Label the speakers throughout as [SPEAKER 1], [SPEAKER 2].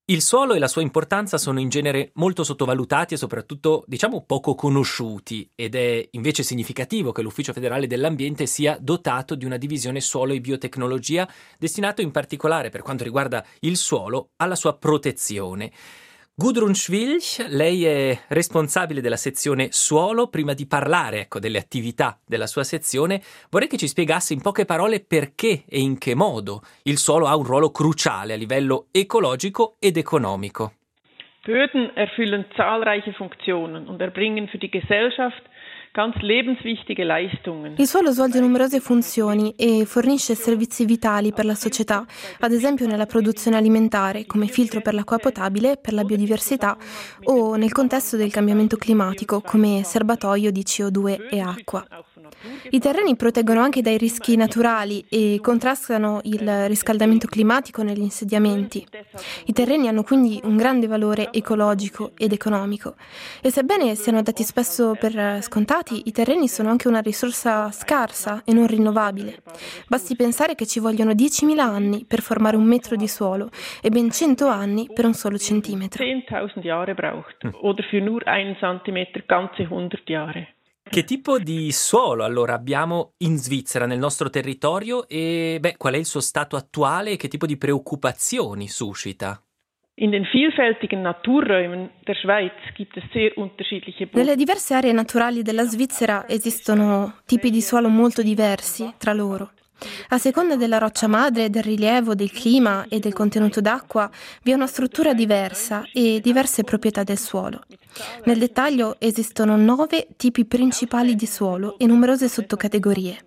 [SPEAKER 1] Il suolo e la sua importanza sono in genere molto sottovalutati e soprattutto, diciamo, poco conosciuti, ed è invece significativo che l'Ufficio federale dell'ambiente sia dotato di una divisione suolo e biotecnologia destinato in particolare, per quanto riguarda il suolo, alla sua protezione. Gudrun Schwilch, lei è responsabile della sezione suolo. Prima di parlare, delle attività della sua sezione, vorrei che ci spiegasse in poche parole perché e in che modo il suolo ha un ruolo cruciale a livello ecologico ed economico.
[SPEAKER 2] Böden erfüllen zahlreiche Funktionen und erbringen für die Gesellschaft ganz lebenswichtige Leistungen.
[SPEAKER 3] Il suolo svolge numerose funzioni e fornisce servizi vitali per la società, ad esempio nella produzione alimentare, come filtro per l'acqua potabile, per la biodiversità o nel contesto del cambiamento climatico, come serbatoio di CO2 e acqua. I terreni proteggono anche dai rischi naturali e contrastano il riscaldamento climatico negli insediamenti. I terreni hanno quindi un grande valore ecologico ed economico e sebbene siano dati spesso per scontati, i terreni sono anche una risorsa scarsa e non rinnovabile. Basti pensare che ci vogliono 10.000 anni per formare un metro di suolo e ben 100 anni per un solo centimetro.
[SPEAKER 2] 10.000 Jahre braucht oder für nur einen Zentimeter ganze 100 Jahre.
[SPEAKER 1] Che tipo di suolo allora abbiamo in Svizzera, nel nostro territorio, e qual è il suo stato attuale e che tipo di preoccupazioni suscita?
[SPEAKER 2] In den vielfältigen Naturräumen der Schweiz gibt es sehr unterschiedliche Böden.
[SPEAKER 3] Nelle diverse aree naturali della Svizzera esistono tipi di suolo molto diversi tra loro. A seconda della roccia madre, del rilievo, del clima e del contenuto d'acqua, vi è una struttura diversa e diverse proprietà del suolo. Nel dettaglio esistono 9 tipi principali di suolo e numerose sottocategorie.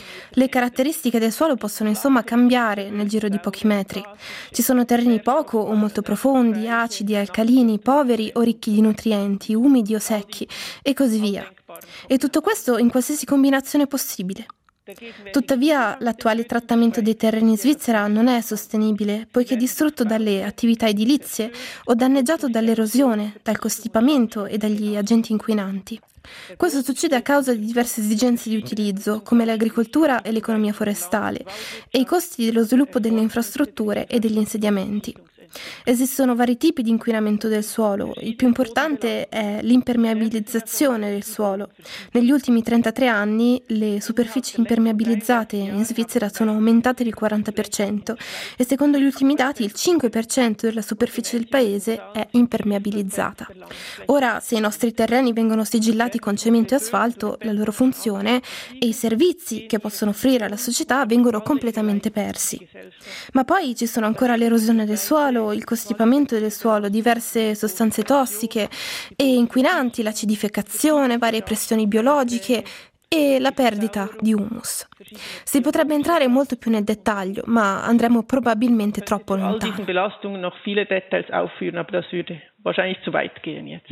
[SPEAKER 3] Le caratteristiche del suolo possono insomma cambiare nel giro di pochi metri. Ci sono terreni poco o molto profondi, acidi, alcalini, poveri o ricchi di nutrienti, umidi o secchi e così via. E tutto questo in qualsiasi combinazione possibile. Tuttavia, l'attuale trattamento dei terreni in Svizzera non è sostenibile, poiché è distrutto dalle attività edilizie o danneggiato dall'erosione, dal costipamento e dagli agenti inquinanti. Questo succede a causa di diverse esigenze di utilizzo, come l'agricoltura e l'economia forestale, e i costi dello sviluppo delle infrastrutture e degli insediamenti. Esistono vari tipi di inquinamento del suolo. Il più importante è l'impermeabilizzazione del suolo. Negli ultimi 33 anni le superfici impermeabilizzate in Svizzera sono aumentate del 40% e secondo gli ultimi dati il 5% della superficie del paese è impermeabilizzata. Ora, se i nostri terreni vengono sigillati con cemento e asfalto, la loro funzione e i servizi che possono offrire alla società vengono completamente persi. Ma poi ci sono ancora l'erosione del suolo, il costipamento del suolo, diverse sostanze tossiche e inquinanti, l'acidificazione, varie pressioni biologiche e la perdita di humus. Si potrebbe entrare molto più nel dettaglio, ma andremo probabilmente troppo lontano.
[SPEAKER 2] All diesen Belastungen noch viele Details aufführen, aber das würde wahrscheinlich zu weit gehen jetzt.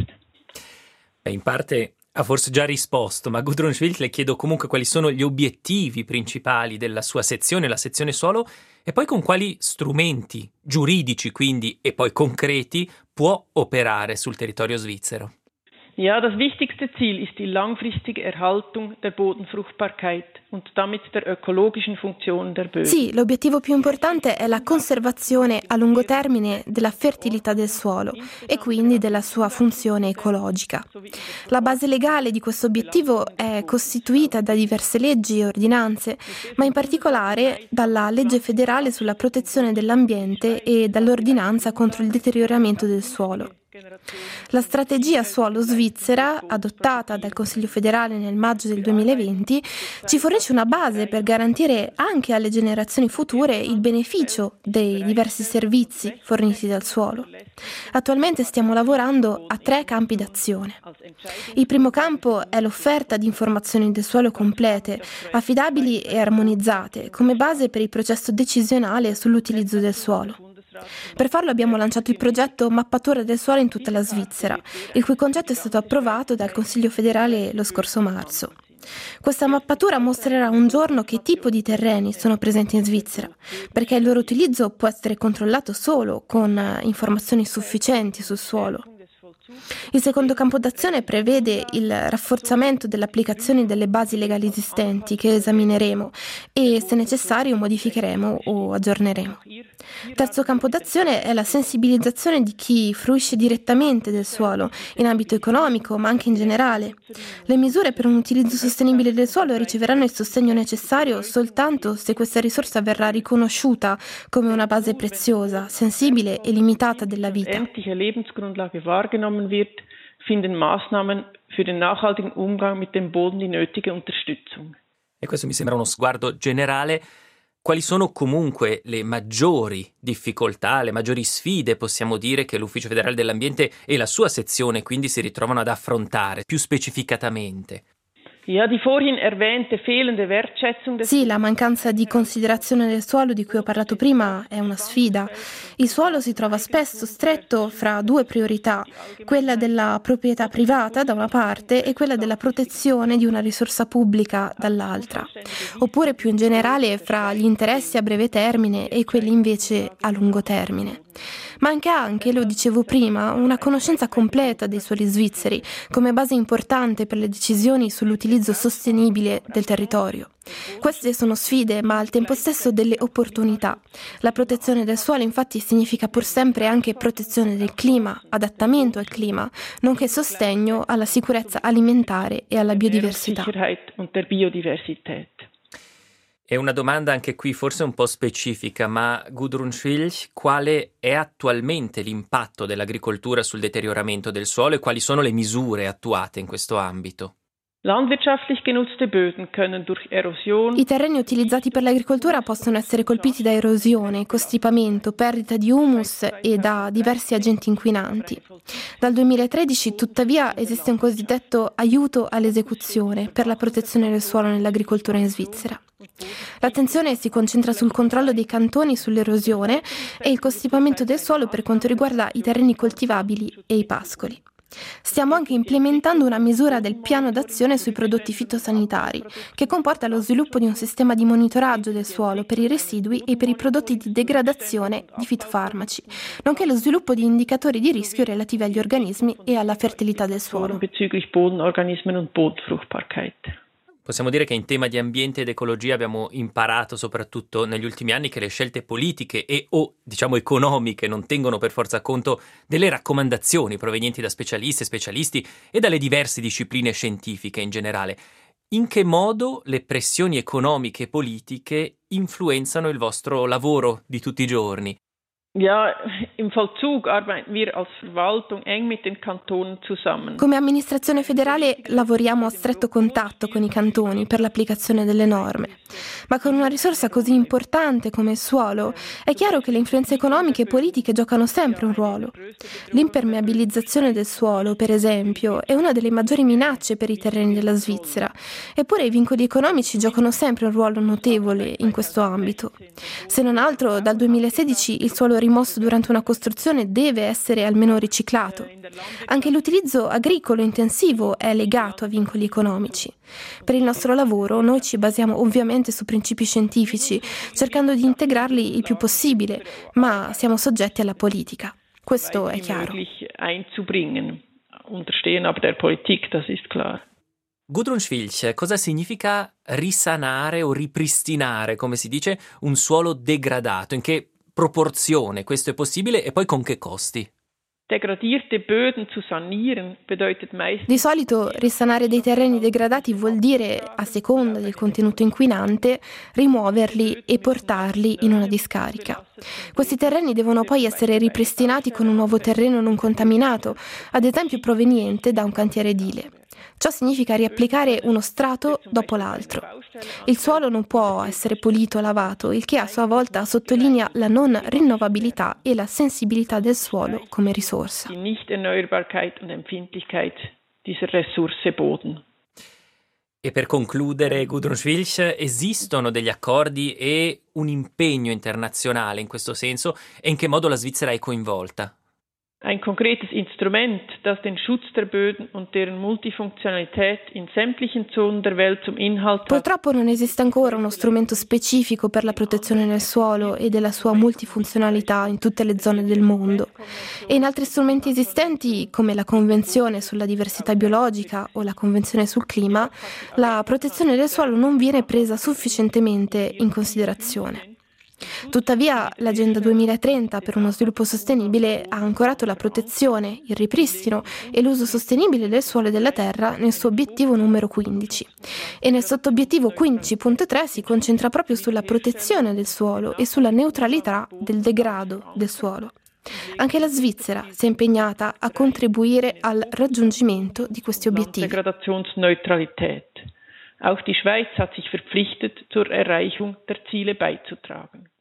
[SPEAKER 1] In parte ha forse già risposto, ma Gudrun Schwilch le chiedo comunque quali sono gli obiettivi principali della sua sezione, la sezione suolo, e poi con quali strumenti giuridici quindi e poi concreti può operare sul territorio svizzero.
[SPEAKER 2] Ja, das wichtigste Ziel ist die langfristige Erhaltung der Bodenfruchtbarkeit und damit der ökologischen Funktion der Böden.
[SPEAKER 3] Sì, l'obiettivo più importante è la conservazione a lungo termine della fertilità del suolo e quindi della sua funzione ecologica. La base legale di questo obiettivo è costituita da diverse leggi e ordinanze, ma in particolare dalla legge federale sulla protezione dell'ambiente e dall'ordinanza contro il deterioramento del suolo. La strategia suolo svizzera, adottata dal Consiglio federale nel maggio del 2020, ci fornisce una base per garantire anche alle generazioni future il beneficio dei diversi servizi forniti dal suolo. Attualmente stiamo lavorando a 3 campi d'azione. Il primo campo è l'offerta di informazioni del suolo complete, affidabili e armonizzate, come base per il processo decisionale sull'utilizzo del suolo. Per farlo abbiamo lanciato il progetto Mappatura del suolo in tutta la Svizzera, il cui concetto è stato approvato dal Consiglio federale lo scorso marzo. Questa mappatura mostrerà un giorno che tipo di terreni sono presenti in Svizzera, perché il loro utilizzo può essere controllato solo con informazioni sufficienti sul suolo. Il secondo campo d'azione prevede il rafforzamento delle applicazioni delle basi legali esistenti che esamineremo e, se necessario, modificheremo o aggiorneremo. Il terzo campo d'azione è la sensibilizzazione di chi fruisce direttamente del suolo, in ambito economico, ma anche in generale. Le misure per un utilizzo sostenibile del suolo riceveranno il sostegno necessario soltanto se questa risorsa verrà riconosciuta come una base preziosa, sensibile e limitata della vita.
[SPEAKER 2] Wird, finden Maßnahmen für den nachhaltigen Umgang mit dem Boden die nötige Unterstützung.
[SPEAKER 1] E questo mi sembra uno sguardo generale. Quali sono comunque le maggiori difficoltà, le maggiori sfide, possiamo dire, che l'Ufficio federale dell'ambiente e la sua sezione quindi si ritrovano ad affrontare più specificatamente?
[SPEAKER 3] Sì, la mancanza di considerazione del suolo di cui ho parlato prima è una sfida. Il suolo si trova spesso stretto fra due priorità, quella della proprietà privata da una parte e quella della protezione di una risorsa pubblica dall'altra, oppure più in generale fra gli interessi a breve termine e quelli invece a lungo termine. Manca anche, lo dicevo prima, una conoscenza completa dei suoli svizzeri come base importante per le decisioni sull'utilizzo sostenibile del territorio. Queste sono sfide, ma al tempo stesso delle opportunità. La protezione del suolo infatti significa pur sempre anche protezione del clima, adattamento al clima, nonché sostegno alla sicurezza alimentare e alla biodiversità.
[SPEAKER 1] È una domanda anche qui forse un po' specifica, ma Gudrun Schwilch, quale è attualmente l'impatto dell'agricoltura sul deterioramento del suolo e quali sono le misure attuate in questo ambito?
[SPEAKER 3] I terreni utilizzati per l'agricoltura possono essere colpiti da erosione, costipamento, perdita di humus e da diversi agenti inquinanti. Dal 2013, tuttavia, esiste un cosiddetto aiuto all'esecuzione per la protezione del suolo nell'agricoltura in Svizzera. L'attenzione si concentra sul controllo dei cantoni sull'erosione e il costipamento del suolo per quanto riguarda i terreni coltivabili e i pascoli. Stiamo anche implementando una misura del piano d'azione sui prodotti fitosanitari, che comporta lo sviluppo di un sistema di monitoraggio del suolo per i residui e per i prodotti di degradazione di fitofarmaci, nonché lo sviluppo di indicatori di rischio relativi agli organismi e alla fertilità del suolo.
[SPEAKER 1] Possiamo dire che in tema di ambiente ed ecologia abbiamo imparato soprattutto negli ultimi anni che le scelte politiche diciamo economiche non tengono per forza conto delle raccomandazioni provenienti da specialisti e dalle diverse discipline scientifiche in generale. In che modo le pressioni economiche e politiche influenzano il vostro lavoro di tutti i giorni?
[SPEAKER 2] Im Vollzug arbeiten wir als Verwaltung eng mit den Kantonen zusammen.
[SPEAKER 3] Come amministrazione federale lavoriamo a stretto contatto con i cantoni per l'applicazione delle norme. Ma con una risorsa così importante come il suolo, è chiaro che le influenze economiche e politiche giocano sempre un ruolo. L'impermeabilizzazione del suolo, per esempio, è una delle maggiori minacce per i terreni della Svizzera. Eppure i vincoli economici giocano sempre un ruolo notevole in questo ambito. Se non altro, dal 2016 il suolo rimosso durante una costruzione deve essere almeno riciclato. Anche l'utilizzo agricolo intensivo è legato a vincoli economici. Per il nostro lavoro noi ci basiamo ovviamente su principi scientifici, cercando di integrarli il più possibile, ma siamo soggetti alla politica. Questo è chiaro.
[SPEAKER 1] Gudrun Schwilch, cosa significa risanare o ripristinare, come si dice, un suolo degradato? In che proporzione questo è possibile e poi con che costi?
[SPEAKER 3] Di solito risanare dei terreni degradati vuol dire, a seconda del contenuto inquinante, rimuoverli e portarli in una discarica. Questi terreni devono poi essere ripristinati con un nuovo terreno non contaminato, ad esempio proveniente da un cantiere edile. Ciò significa riapplicare uno strato dopo l'altro. Il suolo non può essere pulito o lavato, il che a sua volta sottolinea la non rinnovabilità e la sensibilità del suolo come risorsa.
[SPEAKER 1] E per concludere, Gudrun Schwilch, esistono degli accordi e un impegno internazionale in questo senso e in che modo la Svizzera è coinvolta?
[SPEAKER 2] Ein konkretes Instrument, das den Schutz der Böden und deren Multifunktionalität in sämtlichen Zonen der Welt zum Inhalt hat.
[SPEAKER 3] Purtroppo non esiste ancora uno strumento specifico per la protezione del suolo e della sua multifunzionalità in tutte le zone del mondo. E in altri strumenti esistenti, come la Convenzione sulla diversità biologica o la Convenzione sul clima, la protezione del suolo non viene presa sufficientemente in considerazione. Tuttavia, l'Agenda 2030 per uno sviluppo sostenibile ha ancorato la protezione, il ripristino e l'uso sostenibile del suolo e della terra nel suo obiettivo numero 15. E nel sottoobiettivo 15.3 si concentra proprio sulla protezione del suolo e sulla neutralità del degrado del suolo. Anche la Svizzera si è impegnata a contribuire al raggiungimento di questi obiettivi.
[SPEAKER 2] Degradationsneutralität. Auch die Schweiz hat sich verpflichtet, zur Erreichung der Ziele beizutragen.